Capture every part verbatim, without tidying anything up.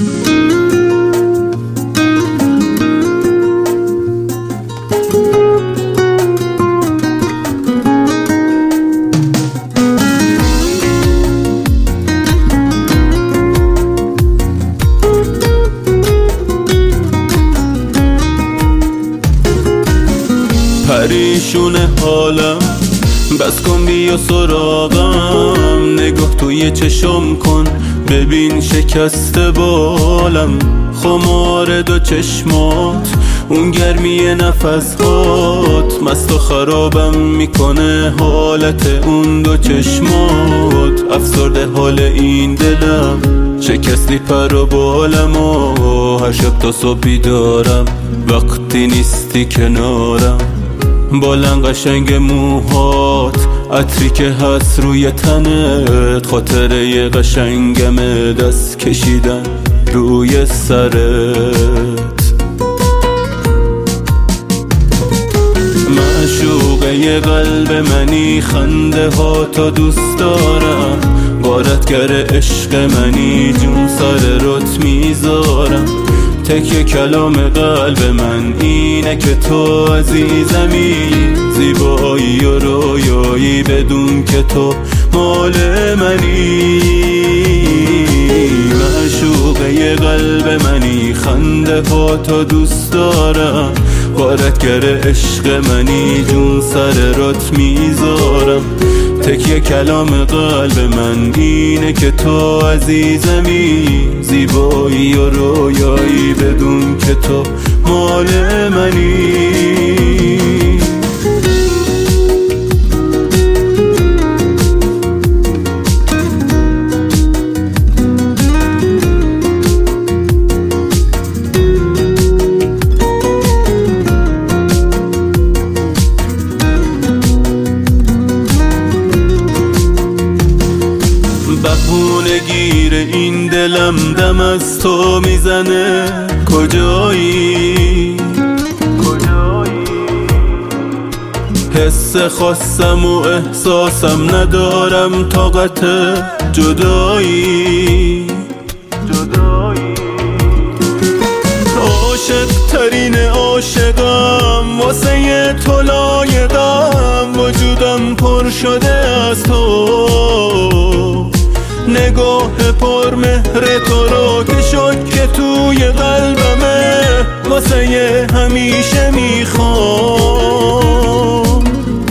پریشونه حالم، بس کن بیا سراغم. نگاه توی چشم کن ببین شکسته بالم. خمار دو چشمات، اون گرمی نفسات، مست و خرابم میکنه حالت اون دو چشمات. افسرده حال این دلم، شکستی پر و بالم و هر شب تا صبح بیدارم وقتی نیستی کنارم. بالن قشنگ موهات، عطری که هست روی تنت، خاطره قشنگم دست کشیدن روی سرت. معشوقه قلب منی، خنده ها تا دوست دارم. غارتگر عشق منی، جون سر رت میذارم. تکیه کلام قلب من اینه که تو عزیزمی، زیبایی و رویایی بدون که تو مال منی. معشوقه قلب منی، خنده ها تا دوست دارم. غارتگر عشق منی، جون سر رت میذارم. تکیه کلام قلب من اینه که تو عزیزمی، زیبایی و رویایی بدون که تو مال منی. بهونه گیر این دلم، دم از تو میزنه. کجایی؟ حس خاصم و احساسم ندارم، طاقت جدایی. عاشق ترین عاشقم، واسه تو لایقم. وجودم پر شده از تو، نگاه پر مهر تو رو که شد که توی قلبمه. واسه همیشه میخوام.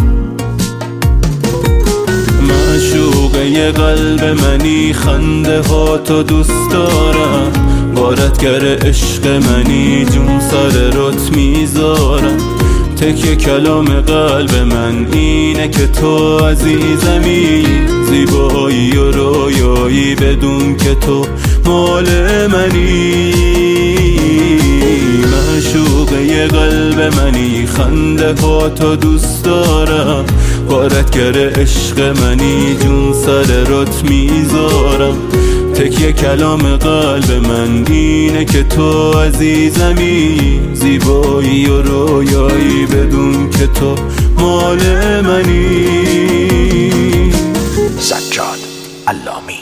معشوقه قلب منی، خنده ها تو دوست دارم. غارتگر عشق منی، جون سر رت میذارم. تکیه کلام قلب من اینه که تو عزیزمی، زیبایی و رویایی بدون که تو مال منی. معشوقه قلب منی، خنده ها تو دوست دارم. غارتگر عشق منی، جون سر رت میذارم. تکیه کلام قلب من اینه که تو عزیزمی، زیبایی و رویایی بدون که تو مال منی. سجاد علامی.